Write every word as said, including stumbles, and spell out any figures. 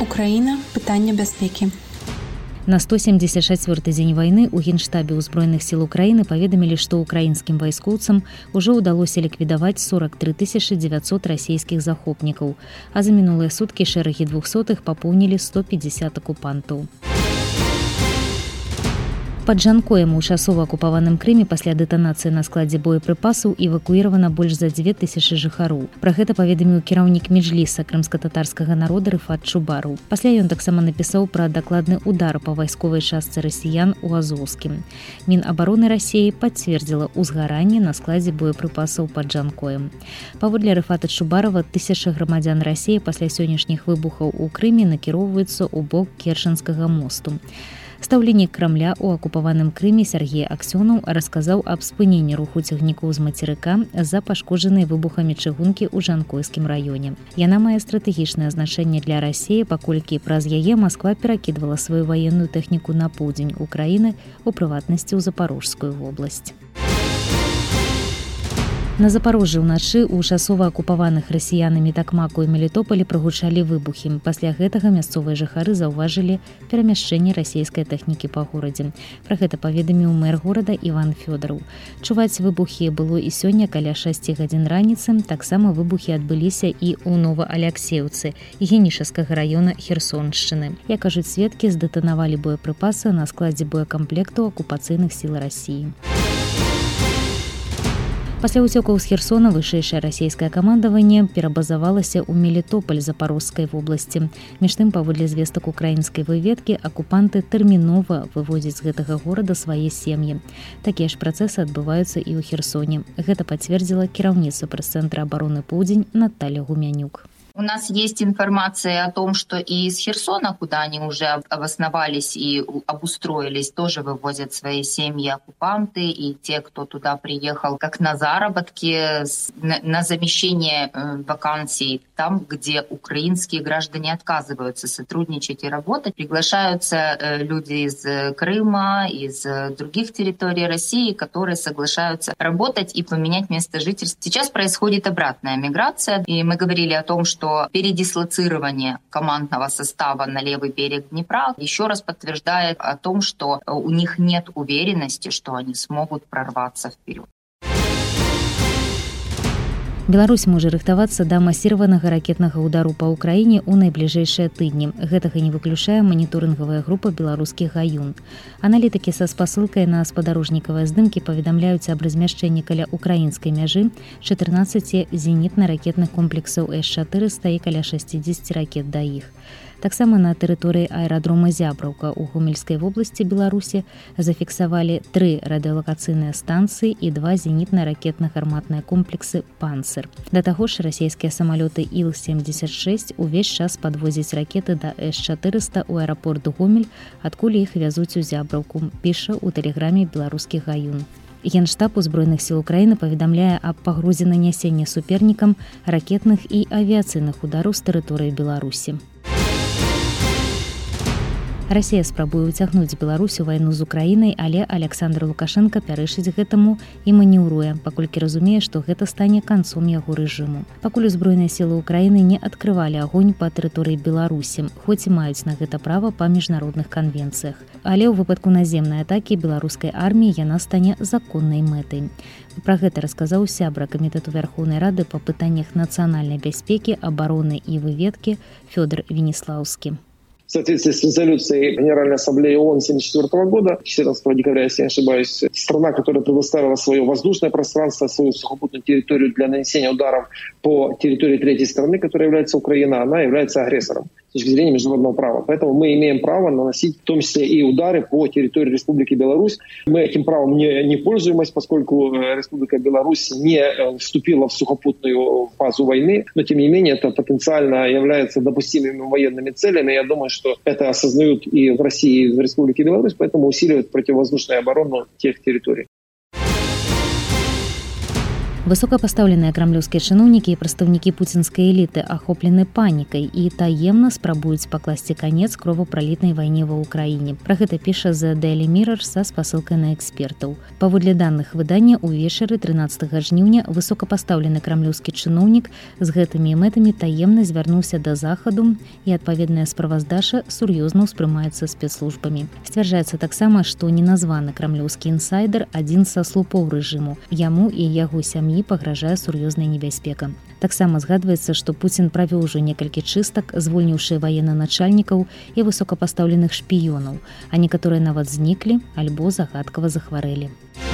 Украіна. Пытанне бяспекі. На сто семьдесят чацвёрты дзень вайны ў Генштабе ўзброеных сіл Украіны паведамілі, што ўкраінскім вайскоўцам ужо ўдалося ліквідаваць сорок тры тысячы дзевяцьсот расійскіх захопнікаў, а за мінулыя суткі шэрагі двухсотых папоўнілі сто пятьдесят акупантаў. Пад Жанкоем у часова акупаваным Крыме пасля дэтанацыі на складзе боепрыпасаў эвакуіравана больш за дзве тысячы жыхароў. Пра гэта паведаміў кіраўнік меджліса крымска-татарскага народа Рыфат Чубараў. Пасля ён таксама напісаў пра дакладны удар па вайсковай частцы расіян у Азоўскім. Мінабароны Расіі пацвердзіла ўзгаранне на складзе боепрыпасаў пад Жанкоем. Паводле Рыфата Чубарава, тысячы грамадзян Расіі пасля сённяшніх выбухаў у Крыме накіроўваюцца ў бок Керченскага мосту. Стаўленнік Крамля ў акупаваным Крыме Сергей Аксёнаў расказаў аб спыненні руху цягнікоў з мацерыка з-за пашкоджанай выбухамі чыгункі ў Жанкойскім раёне. Яна мае стратэгічнае значэнне для Расіі, паколькі праз яе Масква перакідвала сваю ваенную тэхніку на поўдзень Украіны, у прыватнасці ў Запарожскую вобласць. На Запарожжы ўначы ў часова акупаваных расіянамі Такмаку і Мелітополі прагучалі выбухі. Пасля гэтага мясцовыя жыхары заўважылі перамяшчэнне расійскай тэхнікі па горадзе. Пра гэта паведаміў мэр горада Іван Фёдараў. Чуваць выбухі было і сёння каля шасці гадзін раніцы. Таксама выбухі адбыліся і ў Новааляксеўцы, Генішаскага раёна Херсоншчыны. Як кажуць сведкі, здэтанавалі боепрыпасы на складзе боекамплекту акупацыйных сіл Расіі. Пасля ўцёкаў з Херсона вышэйшае расійскае камандаванне перабазавалася ў Мелітополь Запорожскай вобласці. Між тым, паводле звестак украінскай выведкі, акупанты тэрмінова выводзяць з гэтага горада свае сем'і. Такія ж працэсы адбываюцца і ў Херсоне. Гэта пацвердзіла кіраўніца прэс-цэнтра абароны «Поўдзень» Наталья Гумянюк. У нас есть информация о том, что и из Херсона, куда они уже обосновались и обустроились, тоже вывозят свои семьи оккупанты и те, кто туда приехал как на заработки, на замещение вакансий там, где украинские граждане отказываются сотрудничать и работать. Приглашаются люди из Крыма, из других территорий России, которые соглашаются работать и поменять место жительства. Сейчас происходит обратная миграция, и мы говорили о том, что что передислоцирование командного состава на левый берег Днепра еще раз подтверждает о том, что у них нет уверенности, что они смогут прорваться вперед. Беларусь можа рыхтавацца да масіраванага ракетнага ўдару па ўкраіне ў найбліжэйшыя тыдні. Гэтага не выключае маніторынгавая група беларускіх ГАЮН. Аналітыкі са спасылкай на спадарожнікавыя здымкі паведамляюць аб размяшчэнні каля украінскай мяжы чатырнаццаці зенітна-ракетных комплексаў эс чатырыста і каля шэсцідзесяці ракет да іх. Таксама на тэрыторыі аэрадрома Зябраўка ў Гомельскай вобласці Беларусі зафіксавалі тры радыёлакацыйныя станцыі і два зенітна-ракетных арматныя комплексы «Панцыр». Да таго ж расійскія самалёты іл семьдесят шесть увесь час падвозяць ракеты да эс чатырыста ў аэрапорт Гомель, адкуль іх вязуць у Зябраўку, піша ў тэлеграме беларускіх ГАЮН. Генштаб узброеных сіл Украіны паведамляе аб пагрозе нанясення супернікам ракетных і авіяцыйных удараў з тэрыторыі Беларусі. Расія спрабуе ўцягнуць Беларусь у вайну з Украінай, але Аляксандр Лукашенка пярэчыць гэтаму і маніўруе, паколькі разумее, што гэта стане канцом яго рэжыму. Пакуль узброеныя сілы Украіны не адкрывалі агонь па тэрыторыі Беларусі, хоць і маюць на гэта права па міжнародных канвенцыях. Але ў выпадку наземнай атакі беларускай арміі яна стане законнай мэтай. Пра гэта расказаў сябра камітэту Вярхоўнай Рады па пытаннях нацыянальнай бяспекі, абароны і выведкі Фёдор Венеслаўскі. В соответствии с резолюцией Генеральной Ассамблеи ООН тысяча девятьсот семьдесят четвёртого года, четырнадцатого декабря, если не ошибаюсь, страна, которая предоставила свое воздушное пространство, свою сухопутную территорию для нанесения ударов по территории третьей страны, которая является Украина, она является агрессором с точки зрения международного права. Поэтому мы имеем право наносить в том числе и удары по территории Республики Беларусь. Мы этим правом не, не пользуемся, поскольку Республика Беларусь не вступила в сухопутную фазу войны, но тем не менее это потенциально является допустимыми военными целями. Я думаю, что это осознают и в России, и в Республике Беларусь, поэтому усиливают противовоздушную оборону тех территорий. Высокапастаўленыя крамлёўскія чыноўнікі і прадстаўнікі пуцінскай эліты ахоплены панікай і таемна спрабуюць пакласці канец кровапралітнай вайне ва ўкраіне. Пра гэта піша The Daily Mirror са спасылкай на экспертаў. Паводле даных выдання, увечары трынаццатага жніўня высокапастаўлены крамлёўскі чыноўнік з гэтымі мэтамі таемна звярнуўся да захаду, і адпаведная справаздача сур'ёзна ўспрымаецца спецслужбамі. Сцвярджаецца таксама, што неназваны крамлёўскі інсайдер адзін са слупоў рэжыму. Яму і яго сям'і пагражае сур'ёзная небяспека. Таксама згадваецца, што Пуцін правёў ужо некалькі чыстак, звольніўшы ваеннаначальнікаў і высокапастаўленых шпіёнаў, а некаторыя нават зніклі альбо загадкава захварэлі.